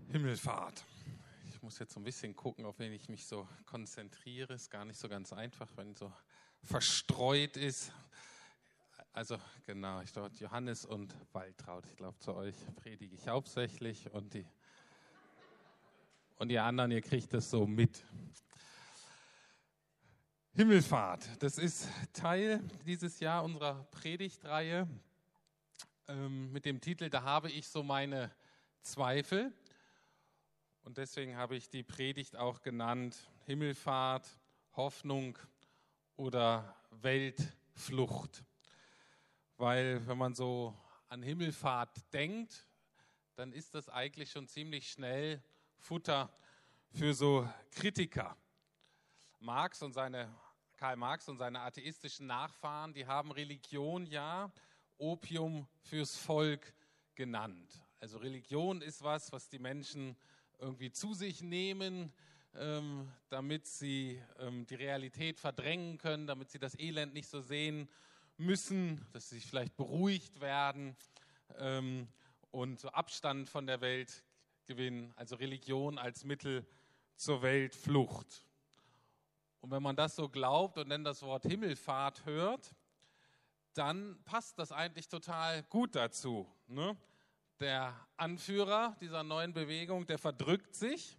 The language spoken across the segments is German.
Himmelfahrt. Ich muss jetzt so ein bisschen gucken, auf wen ich mich so konzentriere. Ist gar nicht so ganz einfach, wenn so verstreut ist. Also genau, ich glaube Johannes und Waltraud. Ich glaube, zu euch predige ich hauptsächlich und ihr anderen, ihr kriegt das so mit. Himmelfahrt, das ist Teil dieses Jahr unserer Predigtreihe mit dem Titel "Da habe ich so meine Zweifel". Und deswegen habe ich die Predigt auch genannt Himmelfahrt, Hoffnung oder Weltflucht. Weil wenn man so an Himmelfahrt denkt, dann ist das eigentlich schon ziemlich schnell Futter für so Kritiker. Karl Marx und seine atheistischen Nachfahren, die haben Religion ja Opium fürs Volk genannt. Also Religion ist was die Menschen irgendwie zu sich nehmen, damit sie die Realität verdrängen können, damit sie das Elend nicht so sehen müssen, dass sie sich vielleicht beruhigt werden und so Abstand von der Welt gewinnen. Also Religion als Mittel zur Weltflucht. Und wenn man das so glaubt und dann das Wort Himmelfahrt hört, dann passt das eigentlich total gut dazu, ne? Der Anführer dieser neuen Bewegung, der verdrückt sich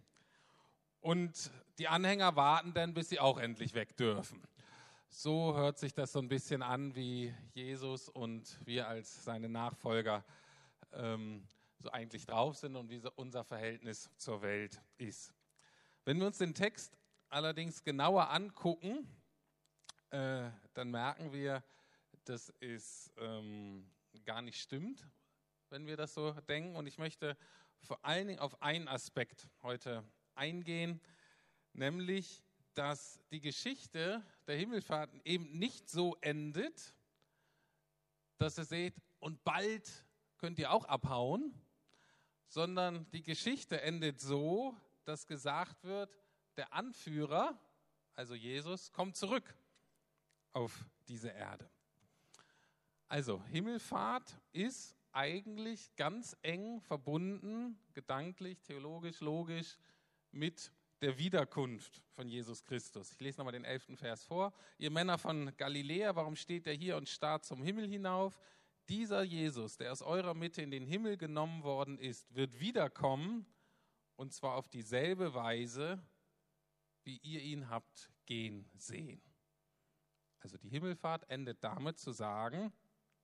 und die Anhänger warten dann, bis sie auch endlich weg dürfen. So hört sich das so ein bisschen an, wie Jesus und wir als seine Nachfolger so eigentlich drauf sind und wie so unser Verhältnis zur Welt ist. Wenn wir uns den Text allerdings genauer angucken, dann merken wir, dass es gar nicht stimmt, wenn wir das so denken. Und ich möchte vor allen Dingen auf einen Aspekt heute eingehen, nämlich, dass die Geschichte der Himmelfahrt eben nicht so endet, dass ihr seht, und bald könnt ihr auch abhauen, sondern die Geschichte endet so, dass gesagt wird, der Anführer, also Jesus, kommt zurück auf diese Erde. Also Himmelfahrt ist eigentlich ganz eng verbunden, gedanklich, theologisch, logisch, mit der Wiederkunft von Jesus Christus. Ich lese nochmal den 11. Vers vor. Ihr Männer von Galiläa, warum steht ihr hier und starrt zum Himmel hinauf? Dieser Jesus, der aus eurer Mitte in den Himmel genommen worden ist, wird wiederkommen, und zwar auf dieselbe Weise, wie ihr ihn habt gehen sehen. Also die Himmelfahrt endet damit zu sagen,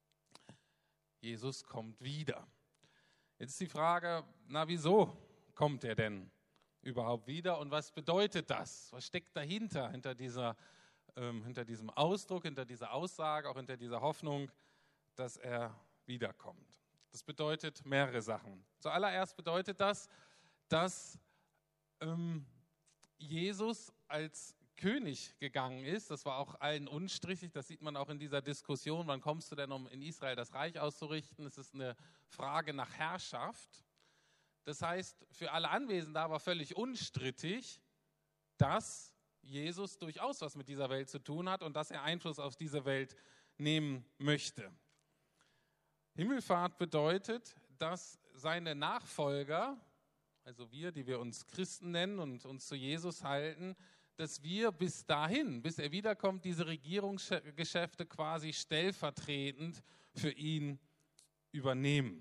Jesus kommt wieder. Jetzt ist die Frage, wieso kommt er denn überhaupt wieder und was bedeutet das? Was steckt dahinter, hinter diesem Ausdruck, hinter dieser Aussage, auch hinter dieser Hoffnung, dass er wiederkommt? Das bedeutet mehrere Sachen. Zuallererst bedeutet das, dass Jesus als König gegangen ist. Das war auch allen unstrittig. Das sieht man auch in dieser Diskussion. Wann kommst du denn, um in Israel das Reich auszurichten? Es ist eine Frage nach Herrschaft. Das heißt, für alle Anwesenden da war völlig unstrittig, dass Jesus durchaus was mit dieser Welt zu tun hat und dass er Einfluss auf diese Welt nehmen möchte. Himmelfahrt bedeutet, dass seine Nachfolger, also wir, die wir uns Christen nennen und uns zu Jesus halten, dass wir bis dahin, bis er wiederkommt, diese Regierungsgeschäfte quasi stellvertretend für ihn übernehmen.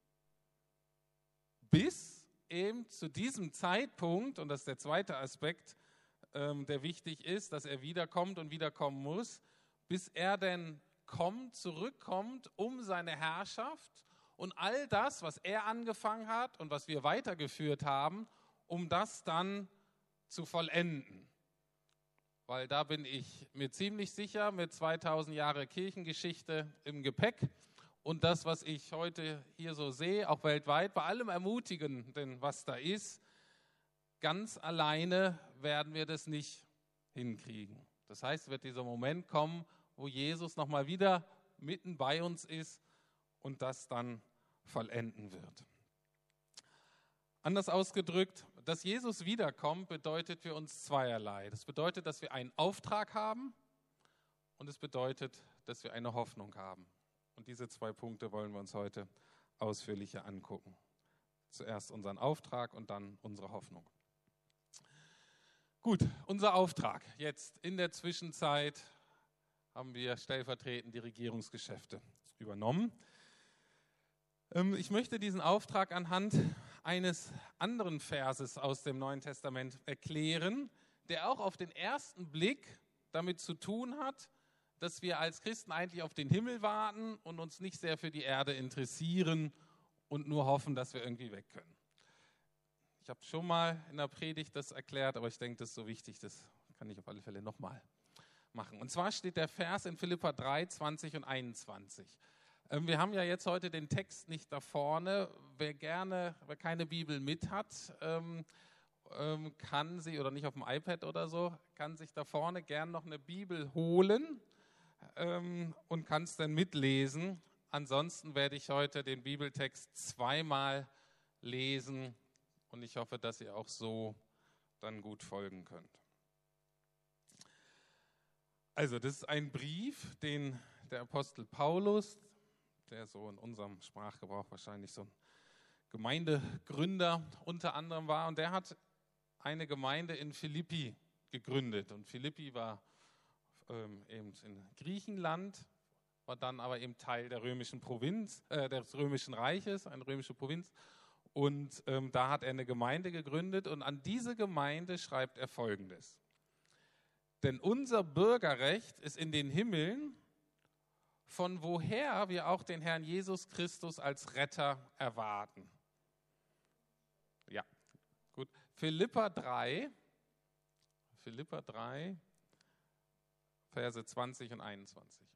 Bis eben zu diesem Zeitpunkt, und das ist der zweite Aspekt, der wichtig ist, dass er wiederkommt und wiederkommen muss, bis er denn zurückkommt, um seine Herrschaft und all das, was er angefangen hat und was wir weitergeführt haben, um das dann zu vollenden. Weil da bin ich mir ziemlich sicher, mit 2000 Jahre Kirchengeschichte im Gepäck und das, was ich heute hier so sehe, auch weltweit, bei allem Ermutigenden, was da ist, ganz alleine werden wir das nicht hinkriegen. Das heißt, es wird dieser Moment kommen, wo Jesus nochmal wieder mitten bei uns ist und das dann vollenden wird. Anders ausgedrückt, dass Jesus wiederkommt, bedeutet für uns zweierlei. Das bedeutet, dass wir einen Auftrag haben und es bedeutet, dass wir eine Hoffnung haben. Und diese zwei Punkte wollen wir uns heute ausführlicher angucken. zuerst unseren Auftrag und dann unsere Hoffnung. Gut, unser Auftrag. Jetzt in der Zwischenzeit haben wir stellvertretend die Regierungsgeschäfte übernommen. Ich möchte diesen Auftrag anhand eines anderen Verses aus dem Neuen Testament erklären, der auch auf den ersten Blick damit zu tun hat, dass wir als Christen eigentlich auf den Himmel warten und uns nicht sehr für die Erde interessieren und nur hoffen, dass wir irgendwie weg können. Ich habe schon mal in der Predigt das erklärt, aber ich denke, das ist so wichtig, das kann ich auf alle Fälle nochmal machen. Und zwar steht der Vers in Philipper 3, 20 und 21. Wir haben ja jetzt heute den Text nicht da vorne. Wer keine Bibel mit hat, kann sie, oder nicht auf dem iPad oder so, kann sich da vorne gern noch eine Bibel holen und kann es dann mitlesen. Ansonsten werde ich heute den Bibeltext zweimal lesen und ich hoffe, dass ihr auch so dann gut folgen könnt. Also, das ist ein Brief, den der Apostel Paulus, der so in unserem Sprachgebrauch wahrscheinlich so ein Gemeindegründer unter anderem war, und der hat eine Gemeinde in Philippi gegründet. Und Philippi war eben in Griechenland, war dann aber eben Teil der römischen Provinz, des römischen Reiches, eine römische Provinz. Und da hat er eine Gemeinde gegründet und an diese Gemeinde schreibt er Folgendes. Denn unser Bürgerrecht ist in den Himmeln, von woher wir auch den Herrn Jesus Christus als Retter erwarten. Ja, gut. Philipper 3, Verse 20 und 21.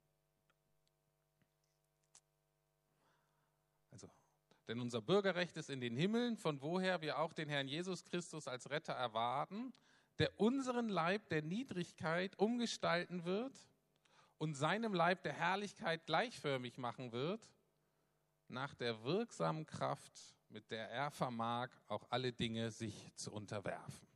Also, denn unser Bürgerrecht ist in den Himmeln, von woher wir auch den Herrn Jesus Christus als Retter erwarten, der unseren Leib der Niedrigkeit umgestalten wird und seinem Leib der Herrlichkeit gleichförmig machen wird, nach der wirksamen Kraft, mit der er vermag, auch alle Dinge sich zu unterwerfen.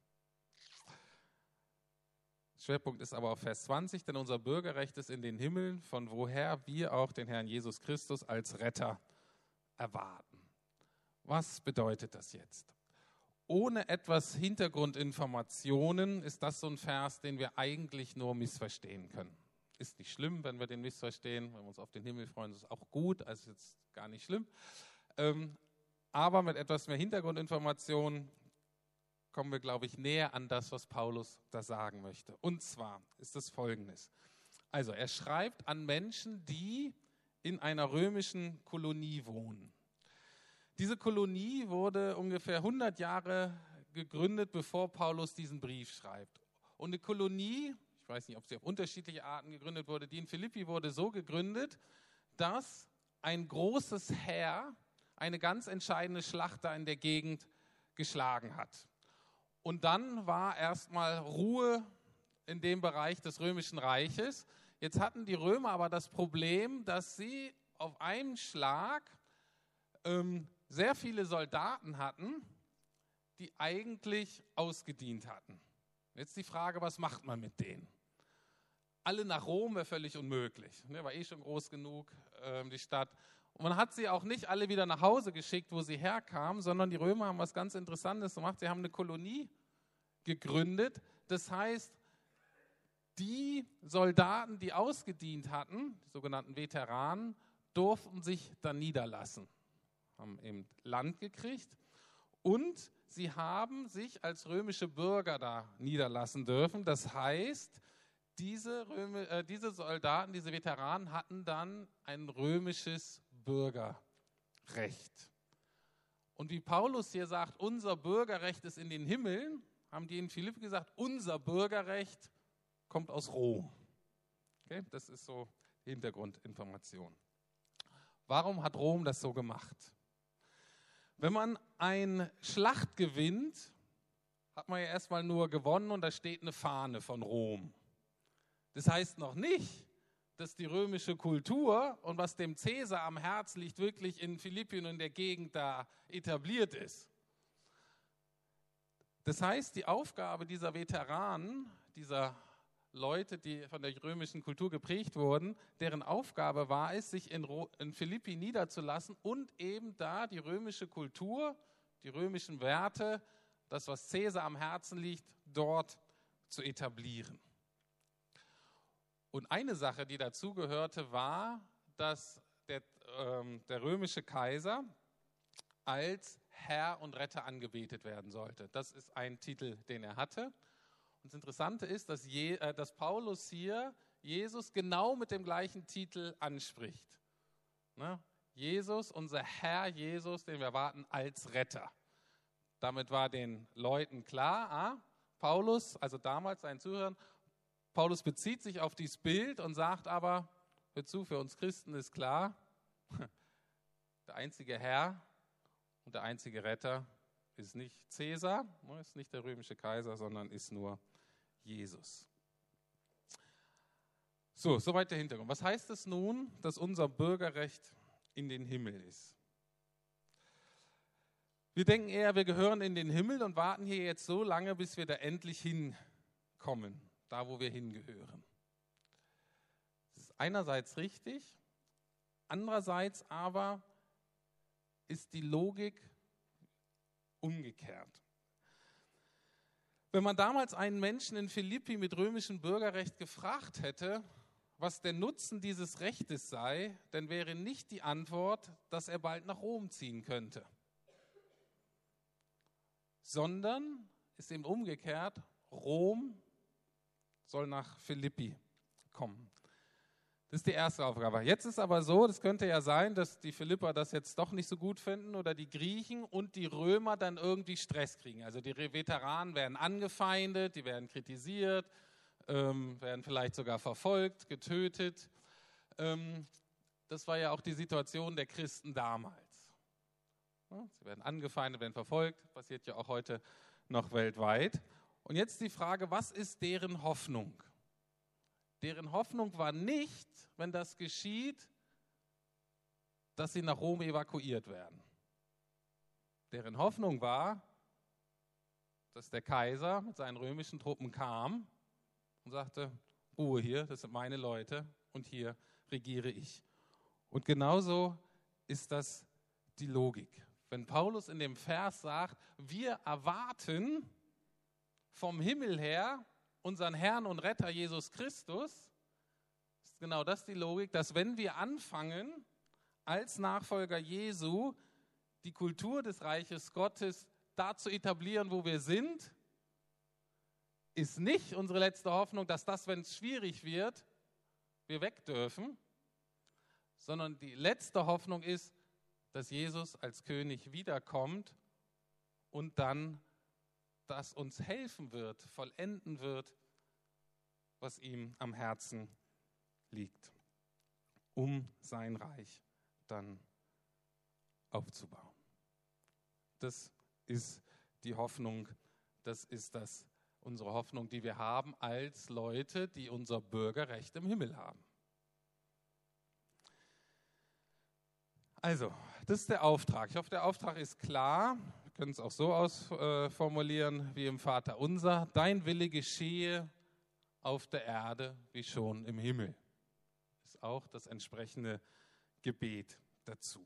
Schwerpunkt ist aber auf Vers 20, denn unser Bürgerrecht ist in den Himmeln, von woher wir auch den Herrn Jesus Christus als Retter erwarten. Was bedeutet das jetzt? Ohne etwas Hintergrundinformationen ist das so ein Vers, den wir eigentlich nur missverstehen können. Ist nicht schlimm, wenn wir den missverstehen, wenn wir uns auf den Himmel freuen, ist auch gut, also ist jetzt gar nicht schlimm. Aber mit etwas mehr Hintergrundinformationen kommen wir, glaube ich, näher an das, was Paulus da sagen möchte. Und zwar ist es Folgendes. Also er schreibt an Menschen, die in einer römischen Kolonie wohnen. Diese Kolonie wurde ungefähr 100 Jahre gegründet, bevor Paulus diesen Brief schreibt. Und eine Kolonie, ich weiß nicht, ob sie auf unterschiedliche Arten gegründet wurde, die in Philippi wurde so gegründet, dass ein großes Heer eine ganz entscheidende Schlacht da in der Gegend geschlagen hat. Und dann war erstmal Ruhe in dem Bereich des Römischen Reiches. Jetzt hatten die Römer aber das Problem, dass sie auf einen Schlag sehr viele Soldaten hatten, die eigentlich ausgedient hatten. Jetzt die Frage, was macht man mit denen? Alle nach Rom wäre völlig unmöglich. War eh schon groß genug, die Stadt. Und man hat sie auch nicht alle wieder nach Hause geschickt, wo sie herkamen, sondern die Römer haben was ganz Interessantes gemacht. Sie haben eine Kolonie gegründet. Das heißt, die Soldaten, die ausgedient hatten, die sogenannten Veteranen, durften sich dann niederlassen. Haben eben Land gekriegt und sie haben sich als römische Bürger da niederlassen dürfen. Das heißt, diese Soldaten, diese Veteranen hatten dann ein römisches Bürgerrecht. Und wie Paulus hier sagt, unser Bürgerrecht ist in den Himmeln, haben die in Philippi gesagt, unser Bürgerrecht kommt aus Rom. Okay? Das ist so die Hintergrundinformation. Warum hat Rom das so gemacht? Wenn man eine Schlacht gewinnt, hat man ja erstmal nur gewonnen und da steht eine Fahne von Rom. Das heißt noch nicht, dass die römische Kultur und was dem Cäsar am Herz liegt, wirklich in Philippi und in der Gegend da etabliert ist. Das heißt, die Aufgabe dieser Veteranen, dieser Leute, die von der römischen Kultur geprägt wurden, deren Aufgabe war es, sich in Philippi niederzulassen und eben da die römische Kultur, die römischen Werte, das, was Caesar am Herzen liegt, dort zu etablieren. Und eine Sache, die dazugehörte, war, dass der römische Kaiser als Herr und Retter angebetet werden sollte. Das ist ein Titel, den er hatte. Und das Interessante ist, dass Paulus hier Jesus genau mit dem gleichen Titel anspricht. Ne? Jesus, unser Herr Jesus, den wir erwarten als Retter. Damit war den Leuten klar, Paulus, also damals seinen Zuhörern, Paulus bezieht sich auf dieses Bild und sagt aber, hör zu, für uns Christen ist klar, der einzige Herr und der einzige Retter ist nicht Caesar, ist nicht der römische Kaiser, sondern ist nur Jesus. So, soweit der Hintergrund. Was heißt es nun, dass unser Bürgerrecht in den Himmel ist? Wir denken eher, wir gehören in den Himmel und warten hier jetzt so lange, bis wir da endlich hinkommen, da wo wir hingehören. Das ist einerseits richtig, andererseits aber ist die Logik umgekehrt. Wenn man damals einen Menschen in Philippi mit römischem Bürgerrecht gefragt hätte, was der Nutzen dieses Rechtes sei, dann wäre nicht die Antwort, dass er bald nach Rom ziehen könnte, sondern ist eben umgekehrt, Rom soll nach Philippi kommen. Das ist die erste Aufgabe. Jetzt ist aber so, das könnte ja sein, dass die Philipper das jetzt doch nicht so gut finden oder die Griechen und die Römer dann irgendwie Stress kriegen. Also die Veteranen werden angefeindet, die werden kritisiert, werden vielleicht sogar verfolgt, getötet. Das war ja auch die Situation der Christen damals. Sie werden angefeindet, werden verfolgt, passiert ja auch heute noch weltweit. Und jetzt die Frage, was ist deren Hoffnung? Deren Hoffnung war nicht, wenn das geschieht, dass sie nach Rom evakuiert werden. Deren Hoffnung war, dass der Kaiser mit seinen römischen Truppen kam und sagte, Ruhe hier, das sind meine Leute und hier regiere ich. Und genauso ist das die Logik. Wenn Paulus in dem Vers sagt, wir erwarten vom Himmel her unseren Herrn und Retter Jesus Christus, ist genau das die Logik, dass wenn wir anfangen, als Nachfolger Jesu die Kultur des Reiches Gottes da zu etablieren, wo wir sind, ist nicht unsere letzte Hoffnung, dass das, wenn es schwierig wird, wir weg dürfen, sondern die letzte Hoffnung ist, dass Jesus als König wiederkommt und dann das uns helfen wird, vollenden wird, was ihm am Herzen liegt, um sein Reich dann aufzubauen. Das ist die Hoffnung, das ist unsere Hoffnung, die wir haben als Leute, die unser Bürgerrecht im Himmel haben. Also, das ist der Auftrag. Ich hoffe, der Auftrag ist klar. Wir können es auch so ausformulieren wie im Vater unser. Dein Wille geschehe auf der Erde wie schon im Himmel. Das ist auch das entsprechende Gebet dazu.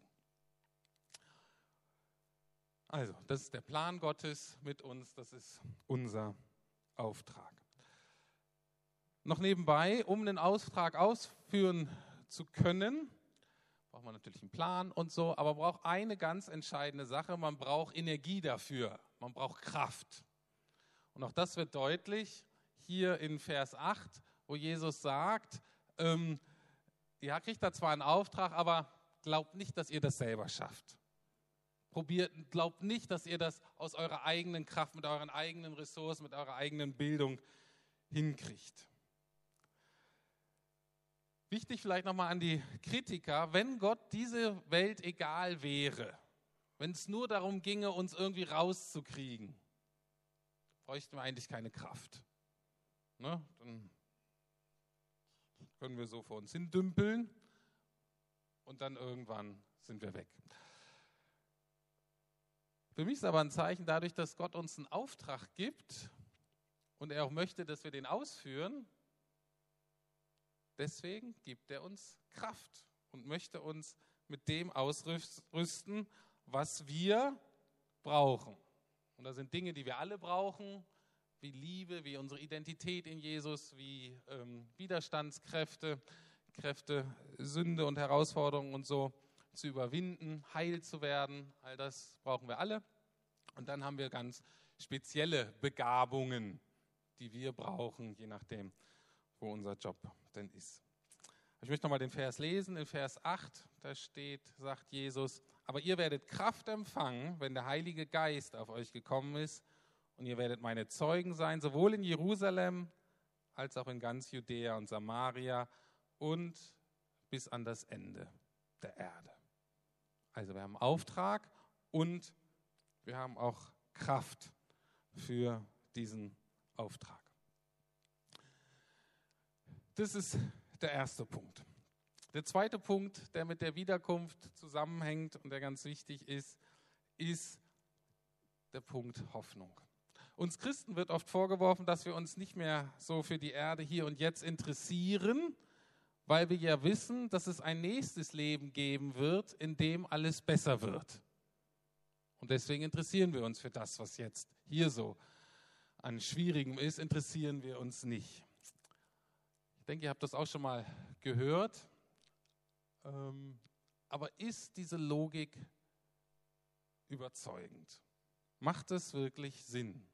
Also, das ist der Plan Gottes mit uns, das ist unser Auftrag. Noch nebenbei, um den Auftrag ausführen zu können, braucht man natürlich einen Plan und so, aber braucht eine ganz entscheidende Sache, man braucht Energie dafür, man braucht Kraft. Und auch das wird deutlich hier in Vers 8, wo Jesus sagt, ihr kriegt da zwar einen Auftrag, aber glaubt nicht, dass ihr das selber schafft. Glaubt nicht, dass ihr das aus eurer eigenen Kraft, mit euren eigenen Ressourcen, mit eurer eigenen Bildung hinkriegt. Wichtig vielleicht nochmal an die Kritiker, wenn Gott diese Welt egal wäre, wenn es nur darum ginge, uns irgendwie rauszukriegen, bräuchten wir eigentlich keine Kraft. Ne? Dann können wir so vor uns hin dümpeln und dann irgendwann sind wir weg. Für mich ist aber ein Zeichen dadurch, dass Gott uns einen Auftrag gibt und er auch möchte, dass wir den ausführen, Deswegen gibt er uns Kraft und möchte uns mit dem ausrüsten, was wir brauchen. Und das sind Dinge, die wir alle brauchen, wie Liebe, wie unsere Identität in Jesus, wie Widerstandskräfte, Sünde und Herausforderungen und so zu überwinden, heil zu werden. All das brauchen wir alle. Und dann haben wir ganz spezielle Begabungen, die wir brauchen, je nachdem, wo unser Job denn ist. Ich möchte nochmal den Vers lesen, in Vers 8, da steht, sagt Jesus, aber ihr werdet Kraft empfangen, wenn der Heilige Geist auf euch gekommen ist und ihr werdet meine Zeugen sein, sowohl in Jerusalem als auch in ganz Judäa und Samaria und bis an das Ende der Erde. Also wir haben Auftrag und wir haben auch Kraft für diesen Auftrag. Das ist der erste Punkt. Der zweite Punkt, der mit der Wiederkunft zusammenhängt und der ganz wichtig ist, ist der Punkt Hoffnung. Uns Christen wird oft vorgeworfen, dass wir uns nicht mehr so für die Erde hier und jetzt interessieren, weil wir ja wissen, dass es ein nächstes Leben geben wird, in dem alles besser wird. Und deswegen interessieren wir uns für das, was jetzt hier so an Schwierigem ist, interessieren wir uns nicht. Ich denke, ihr habt das auch schon mal gehört. Aber ist diese Logik überzeugend? Macht es wirklich Sinn?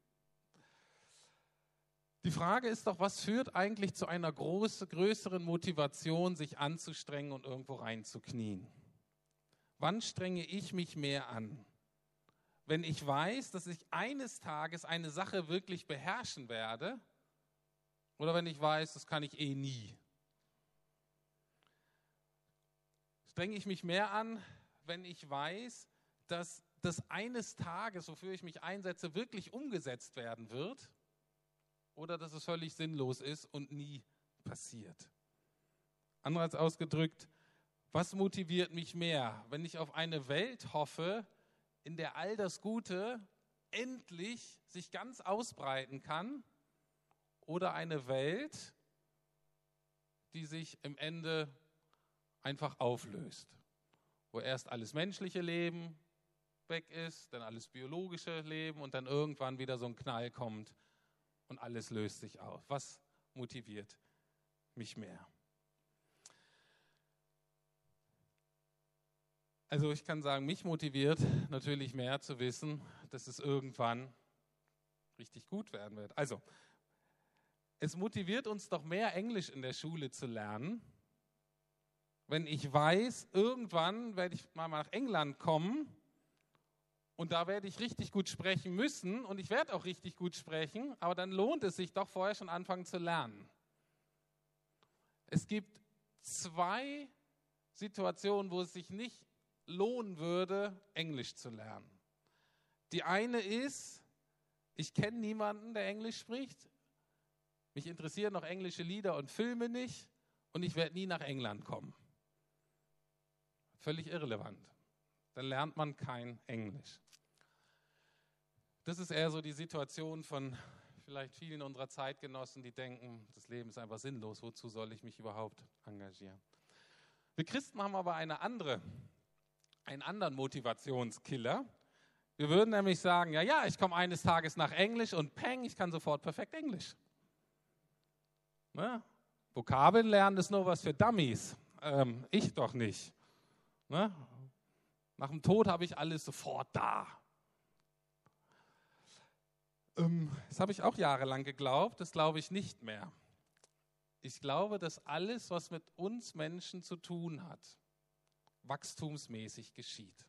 Die Frage ist doch, was führt eigentlich zu einer größeren Motivation, sich anzustrengen und irgendwo reinzuknien? Wann strenge ich mich mehr an? Wenn ich weiß, dass ich eines Tages eine Sache wirklich beherrschen werde, oder wenn ich weiß, das kann ich nie? Strenge ich mich mehr an, wenn ich weiß, dass das eines Tages, wofür ich mich einsetze, wirklich umgesetzt werden wird? Oder dass es völlig sinnlos ist und nie passiert? Andererseits ausgedrückt, was motiviert mich mehr, wenn ich auf eine Welt hoffe, in der all das Gute endlich sich ganz ausbreiten kann, oder eine Welt, die sich im Ende einfach auflöst, wo erst alles menschliche Leben weg ist, dann alles biologische Leben und dann irgendwann wieder so ein Knall kommt und alles löst sich auf. Was motiviert mich mehr? Also ich kann sagen, mich motiviert natürlich mehr zu wissen, dass es irgendwann richtig gut werden wird. Also es motiviert uns doch mehr, Englisch in der Schule zu lernen, wenn ich weiß, irgendwann werde ich mal nach England kommen und da werde ich richtig gut sprechen müssen und ich werde auch richtig gut sprechen, aber dann lohnt es sich doch vorher schon anfangen zu lernen. Es gibt 2 Situationen, wo es sich nicht lohnen würde, Englisch zu lernen. Die eine ist, ich kenne niemanden, der Englisch spricht. Mich interessieren noch englische Lieder und Filme nicht und ich werde nie nach England kommen. Völlig irrelevant. Dann lernt man kein Englisch. Das ist eher so die Situation von vielleicht vielen unserer Zeitgenossen, die denken, das Leben ist einfach sinnlos, wozu soll ich mich überhaupt engagieren? Wir Christen haben aber einen anderen Motivationskiller. Wir würden nämlich sagen, ja, ich komme eines Tages nach Englisch und peng, ich kann sofort perfekt Englisch. Ne? Vokabeln lernen ist nur was für Dummies. Ich doch nicht. Ne? Nach dem Tod habe ich alles sofort da. Das habe ich auch jahrelang geglaubt, das glaube ich nicht mehr. Ich glaube, dass alles, was mit uns Menschen zu tun hat, wachstumsmäßig geschieht.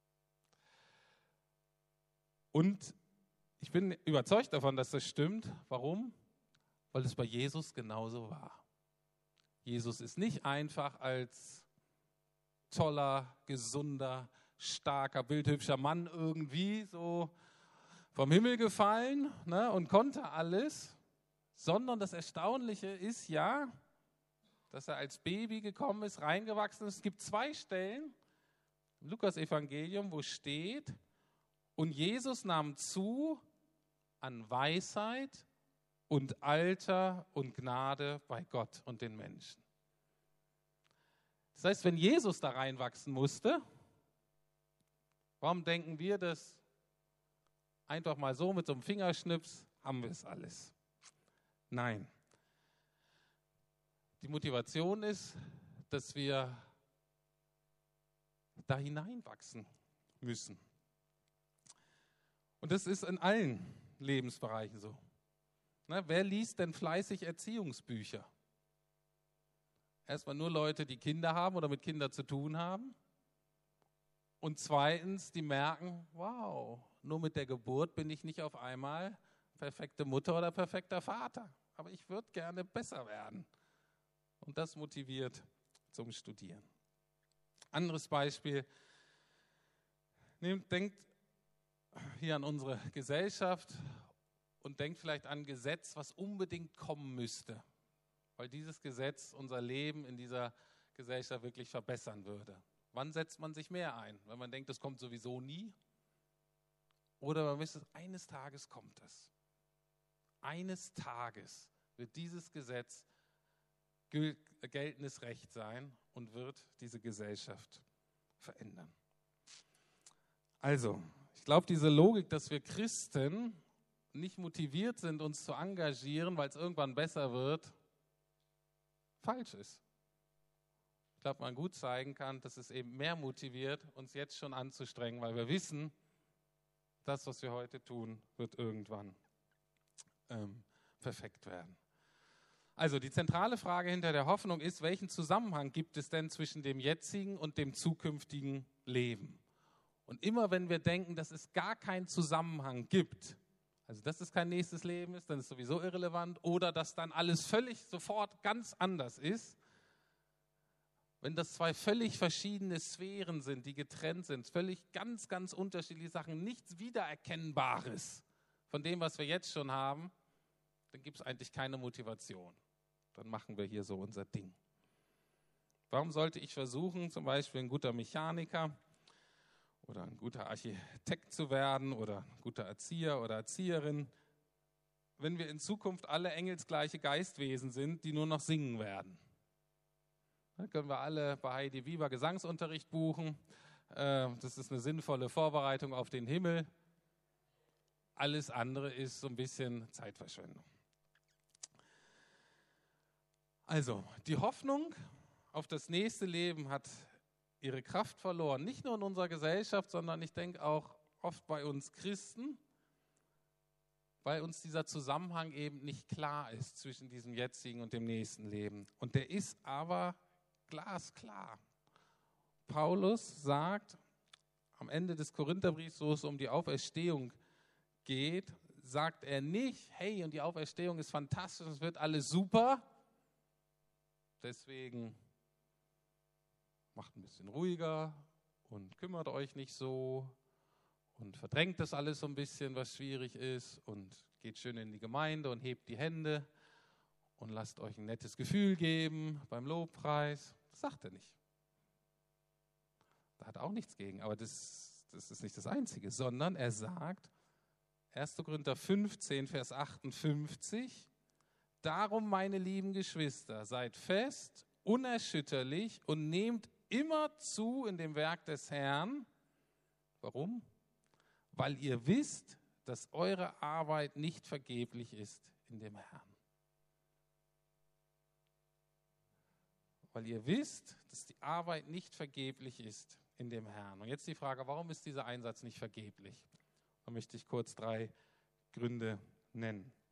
Und ich bin überzeugt davon, dass das stimmt. Warum? Weil es bei Jesus genauso war. Jesus ist nicht einfach als toller, gesunder, starker, bildhübscher Mann irgendwie so vom Himmel gefallen, ne, und konnte alles, sondern das Erstaunliche ist ja, dass er als Baby gekommen ist, reingewachsen ist. Es gibt 2 Stellen im Lukas-Evangelium, wo steht, und Jesus nahm zu an Weisheit und Alter und Gnade bei Gott und den Menschen. Das heißt, wenn Jesus da reinwachsen musste, warum denken wir, dass einfach mal so mit so einem Fingerschnips haben wir es alles? Nein. Die Motivation ist, dass wir da hineinwachsen müssen. Und das ist in allen Lebensbereichen so. Wer liest denn fleißig Erziehungsbücher? Erstmal nur Leute, die Kinder haben oder mit Kindern zu tun haben. Und zweitens, die merken, wow, nur mit der Geburt bin ich nicht auf einmal perfekte Mutter oder perfekter Vater. Aber ich würde gerne besser werden. Und das motiviert zum Studieren. Anderes Beispiel. Denkt hier an unsere Gesellschaft und denkt vielleicht an ein Gesetz, was unbedingt kommen müsste, weil dieses Gesetz unser Leben in dieser Gesellschaft wirklich verbessern würde. Wann setzt man sich mehr ein? Wenn man denkt, das kommt sowieso nie? Oder man wisst, eines Tages kommt es. Eines Tages wird dieses Gesetz geltendes Recht sein und wird diese Gesellschaft verändern. Also, ich glaube, diese Logik, dass wir Christen nicht motiviert sind, uns zu engagieren, weil es irgendwann besser wird, falsch ist. Ich glaube, man gut zeigen kann, dass es eben mehr motiviert, uns jetzt schon anzustrengen, weil wir wissen, das, was wir heute tun, wird irgendwann perfekt werden. Also die zentrale Frage hinter der Hoffnung ist, welchen Zusammenhang gibt es denn zwischen dem jetzigen und dem zukünftigen Leben? Und immer wenn wir denken, dass es gar keinen Zusammenhang gibt, also dass es kein nächstes Leben ist, dann ist es sowieso irrelevant, oder dass dann alles völlig sofort ganz anders ist, wenn das zwei völlig verschiedene Sphären sind, die getrennt sind, völlig ganz, ganz unterschiedliche Sachen, nichts Wiedererkennbares von dem, was wir jetzt schon haben, dann gibt es eigentlich keine Motivation. Dann machen wir hier so unser Ding. Warum sollte ich versuchen, zum Beispiel ein guter Mechaniker oder ein guter Architekt zu werden oder ein guter Erzieher oder Erzieherin, wenn wir in Zukunft alle engelsgleiche Geistwesen sind, die nur noch singen werden? Dann können wir alle bei Heidi Wieber Gesangsunterricht buchen. Das ist eine sinnvolle Vorbereitung auf den Himmel. Alles andere ist so ein bisschen Zeitverschwendung. Also, die Hoffnung auf das nächste Leben hat ihre Kraft verloren. Nicht nur in unserer Gesellschaft, sondern ich denke auch oft bei uns Christen, weil uns dieser Zusammenhang eben nicht klar ist zwischen diesem jetzigen und dem nächsten Leben. Und der ist aber glasklar. Paulus sagt am Ende des Korintherbriefs, wo es um die Auferstehung geht, sagt er nicht, hey, und die Auferstehung ist fantastisch, es wird alles super. Deswegen macht ein bisschen ruhiger und kümmert euch nicht so und verdrängt das alles so ein bisschen, was schwierig ist, und geht schön in die Gemeinde und hebt die Hände und lasst euch ein nettes Gefühl geben beim Lobpreis. Das sagt er nicht. Da hat er auch nichts gegen, aber das ist nicht das Einzige, sondern er sagt, 1. Korinther 15, Vers 58, darum, meine lieben Geschwister, seid fest, unerschütterlich und nehmt immer zu in dem Werk des Herrn. Warum? Weil ihr wisst, dass eure Arbeit nicht vergeblich ist in dem Herrn. Weil ihr wisst, dass die Arbeit nicht vergeblich ist in dem Herrn. Und jetzt die Frage, warum ist dieser Einsatz nicht vergeblich? Da möchte ich kurz 3 Gründe nennen.